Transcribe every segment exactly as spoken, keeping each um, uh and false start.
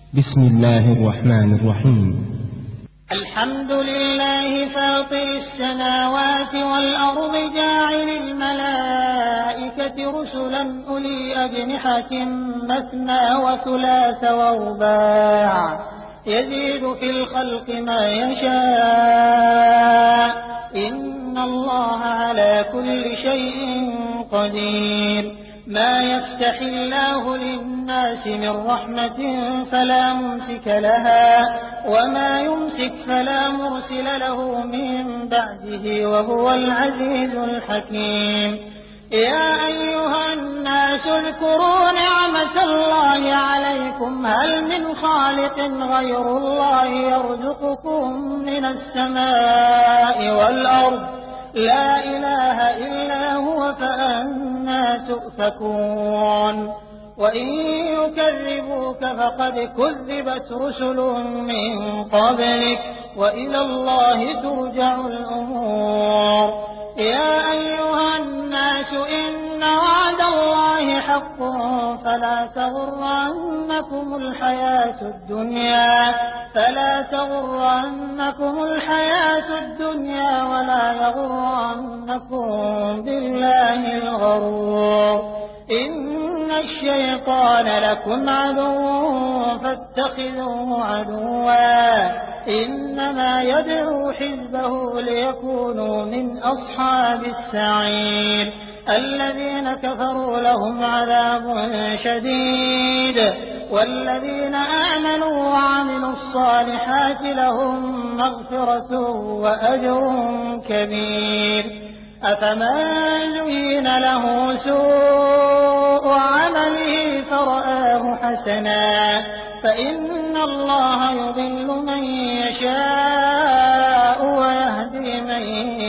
بسم الله الرحمن الرحيم. الحمد لله فاطر السماوات والأرض جاعل الملائكة رسلا أولي أجنحة مثنى وثلاث ورباع يزيد في الخلق ما يشاء إن الله على كل شيء قدير. ما يفتح الله للناس من رحمة فلا ممسك لها وما يمسك فلا مرسل له من بعده وهو العزيز الحكيم. يا أيها الناس اذكروا نعمة الله عليكم هل من خالق غير الله يرزقكم من السماء والأرض لا إله إلا هو فأنى تؤفكون. وإن يكذبوك فقد كذبت رسل من قبلك وإلى الله ترجع الأمور. يا أيها الناس إن وعد الله حق فلا تغرنكم الحياة الدنيا فلا تغرنكم الحياة الدنيا ولا يغرنكم بالله الغرور. إن الشيطان لكم عدو فاتخذوه عدوا إنما يدعو حزبه ليكونوا من أصحاب السعير. الذين كفروا لهم عذاب شديد والذين آمنوا وعملوا الصالحات لهم مغفرة وأجر كبير. أفمن زين له سوء عمله فرآه حسنا فإن الله يضل من يشاء ويهدي من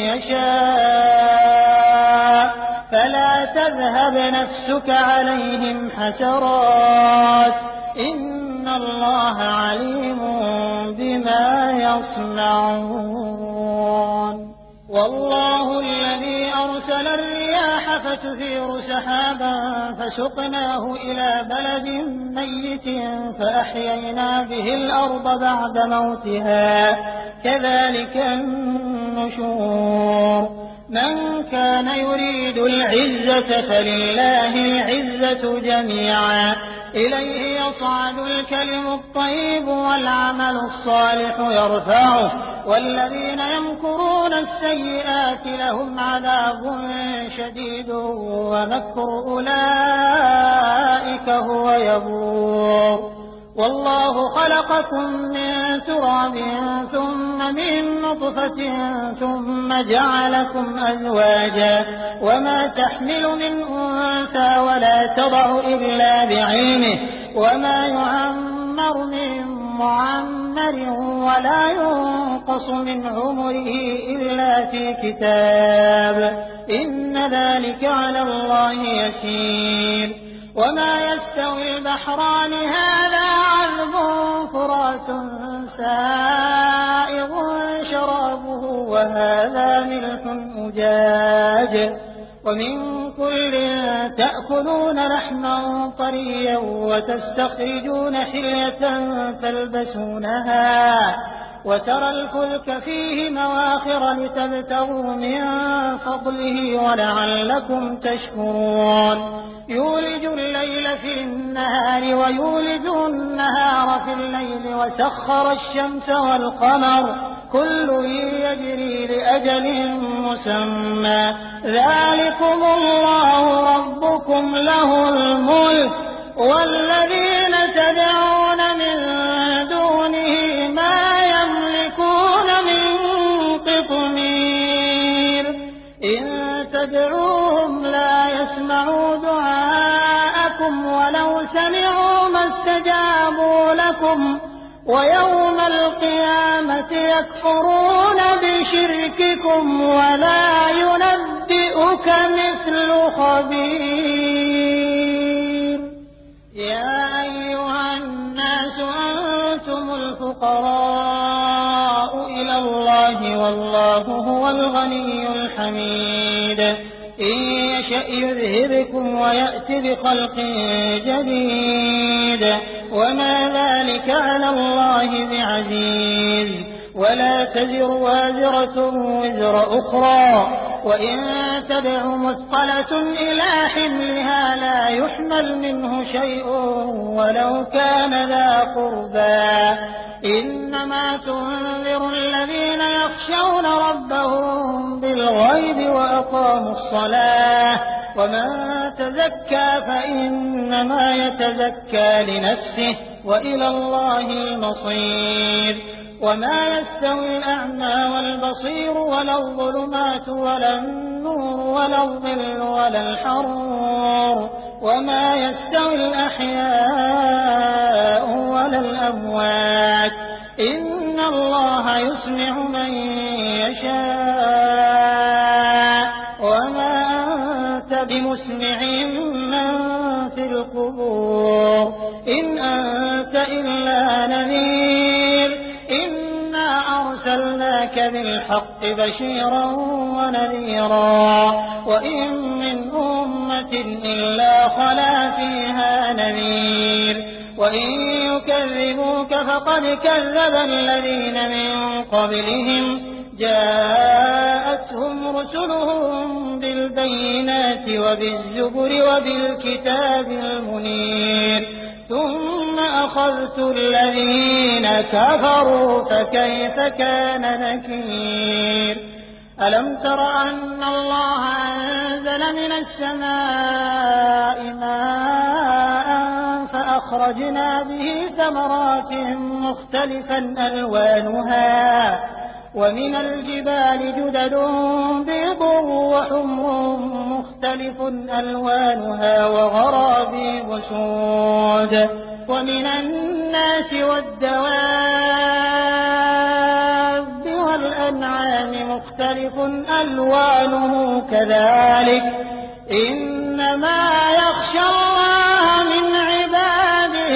يشاء فلا تذهب نفسك عليهم حسرات إن الله عليم بما يصنعون. والله الذي أرسل الرياح فتثير سحابا فسقناه إلى بلد ميت فأحيينا به الأرض بعد موتها كذلك النشور. من كان يريد العزة فلله العزة جميعا إليه يصعد الكلم الطيب والعمل الصالح يرفعه والذين يمكرون السيئات لهم عذاب شديد ومكر أولئك هو يبور. والله خلقكم من تراب ثم من نطفة ثم جعلكم أزواجا وما تحمل من أنثى ولا تضع إلا بعلمه وما يعمر من معمر ولا ينقص من عمره إلا في كتاب إن ذلك على الله يسير. وما يستوي البحران هذا عذب فرات سائغ شرابه وهذا ملح أجاج ومن كل تأكلون لحما طريا وتستخرجون حلية تلبسونها وترى الفلك فيه مواخر لتبتغوا من فضله ولعلكم تشكرون. يولج الليل في النهار ويولج النهار في الليل وسخر الشمس والقمر كل يجري لأجل مسمى ذلكم الله ربكم له الملك والذين تدعون من دونه ما يملكون من قطمير. إن تدعوهم لا يسمعوا دعاءكم ولو سمعوا ما استجابوا لكم ويوم القيامة يكفرون بشرككم ولا ينبئك مثل خبير. يا أيها الناس أنتم الفقراء إلى الله والله هو الغني الحميد. إن يشأ يذهبكم ويأتي بخلق جديد وما ذلك على الله بعزيز. ولا تزر وازرة وزر أخرى، وإن تدع مثقلة إلى حملها لا يحمل منه شيء ولو كان ذا قربى. إنما تنذر الذين يخشون ربهم بالغيب وأقاموا الصلاة، ومن تزكى فإنما يتزكى لنفسه وإلى الله المصير. وما يستوي الأعمى والبصير ولا الظلمات ولا النور ولا الظل ولا الحرور، وما يستوي الأحياء ولا الأموات. إن الله يسمع من يشاء وما أنت بمسمع من في القبور، إن أنت إلا نذير. إنا أرسلناك بالحق بشيرا ونذيرا، وإن من أمة إلا خلا فيها نذير. وإن يكذبوك فقد كذب الذين من قبلهم، جاءتهم رسلهم بالبينات وبالزبر وبالكتاب المنير، ثم أخذت الذين كفروا فكيف كان نكير. ألم تر أن الله أنزل من السماء ماء فأخرجنا به ثمرات مختلفا ألوانها، ومن الجبال جدد بيض وحمر مختلف ألوانها وغرابيب سود، ومن الناس والدواب والأنعام مختلف ألوانه كذلك. إنما يخشى الله من عباده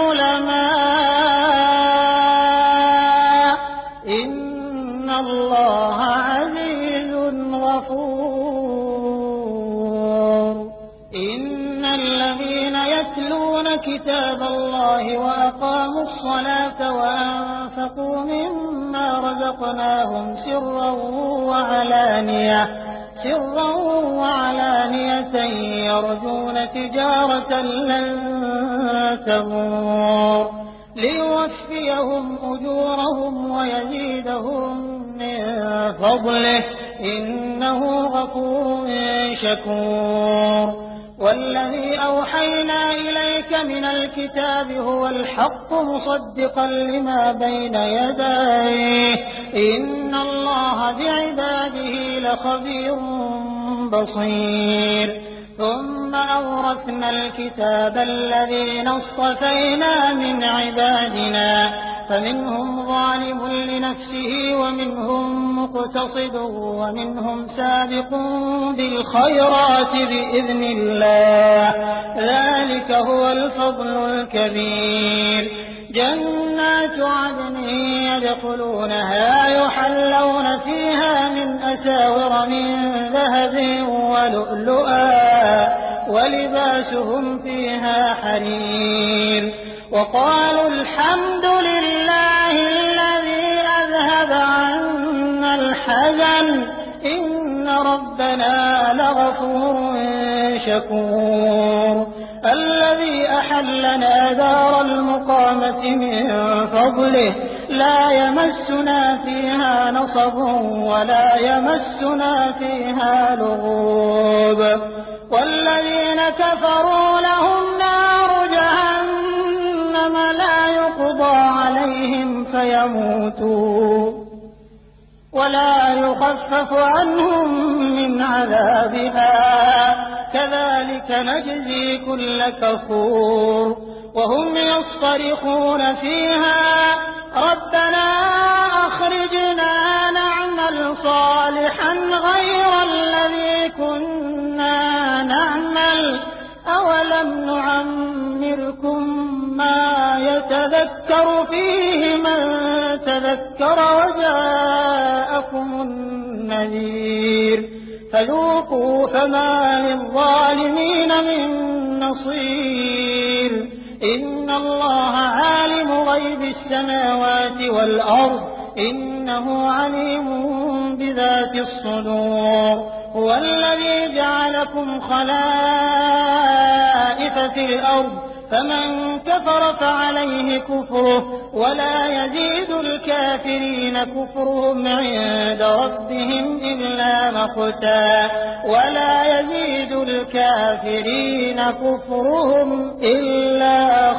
العلماء، إن الله عزيز غفور. إن الذين يتلون كتاب الله وأقاموا الصلاة وأنفقوا مما رزقناهم سرا وعلانية سرا وعلانية يرجون تجارة لن تبور، ليوفيهم أجورهم ويزيدهم من فضله، إنه غفور شكور. والذي أوحينا إليك من الكتاب هو الحق مصدقا لما بين يديه، إن الله بعباده لخبير بصير. ثم أورثنا الكتاب الذين اصطفينا من عبادنا، فمنهم ظالم لنفسه ومنهم مقتصد ومنهم سابق بالخيرات بإذن الله، ذلك هو الفضل الكبير. جنات عدن يدخلونها يحلون فيها من أساور من ذهب ولؤلؤا، ولباسهم فيها حرير. وقالوا الحمد لله الذي أذهب عنا الحزن، إن ربنا لغفور شكور. الذي أحلنا دار المقامة من فضله، لا يمسنا فيها نصب ولا يمسنا فيها لغوب. والذين كفروا لهم نار جهنم لا يقضى عليهم فيموتوا ولا يخفف عنهم من عذابها، كذلك نجزي كل كفور. وهم يصطرخون فيها ربنا أخرجنا نعمل صالحا غير الذي كنا نعمل، أولم نعمركم ما يتذكر فيه من تذكر وجاءكم النذير، فذوقوا فما للظالمين من نصير. إن الله عالم غيب السماوات والأرض إنه عليم بذات الصدور هو الذي جعلكم خلائف في الأرض فمن كفر فعليه كفره ولا يزيد الكافرين كفرهم عند ربهم إلا مقتا ولا يزيد الكافرين كفرهم إلا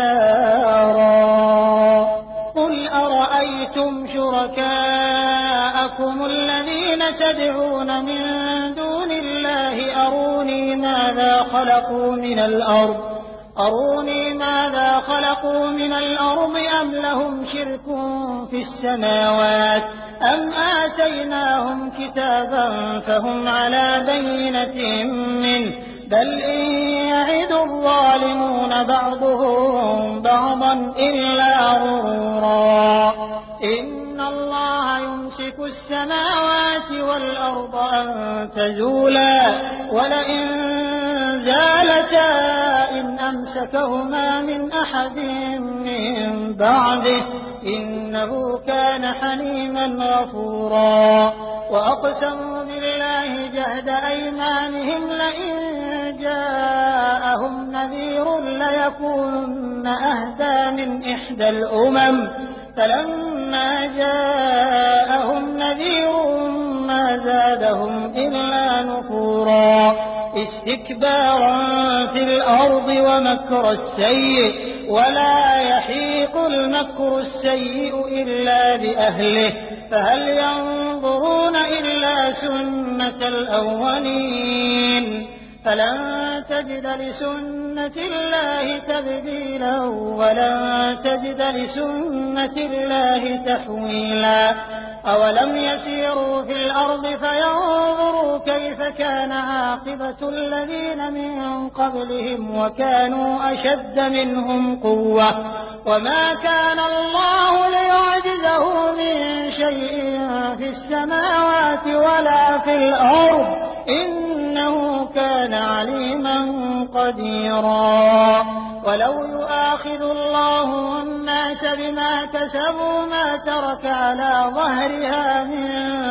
خسارا قل أرأيتم شركاءكم الذين تدعون من دون الله أروني ماذا خلقوا من الأرض أروني ماذا خلقوا من الأرض أم لهم شرك في السماوات أم آتيناهم كتابا فهم على بينة منه بل إن يعد الظالمون بعضهم بعضا إلا غرورا إن الله يمسك السماوات والأرض أن تزولا ولئن زالتا إن أمسكهما من أحد من بعده إنه كان حليما غفورا وأقسموا بالله جهد أيمانهم لئن جاءهم نذير ليكونن أهدى من إحدى الأمم فلما جاءهم نذير ما زادهم إلا نفورا استكبارا في الأرض ومكر السيء ولا يحيق المكر السيء إلا بأهله فهل ينظرون إلا سنة الأولين فلن تجد لسنة الله تبديلا ولن تجد لسنة الله تحويلا أولم يسيروا في الأرض فينظروا كيف كان عاقبة الذين من قبلهم وكانوا أشد منهم قوة وما كان الله ليعجزه من شيء في السماوات ولا في الأرض إنه كان عليما قديرا ولو يؤاخذ الله الناس بما كسبوا ما ترك على ظهرها من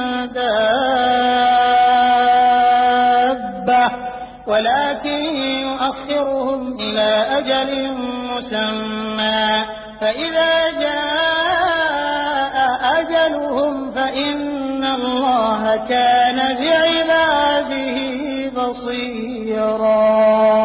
دابة ولكن يؤخرهم إلى أجل مسمى فإذا جاء أجلهم فإن الله كان بعباده بصيرا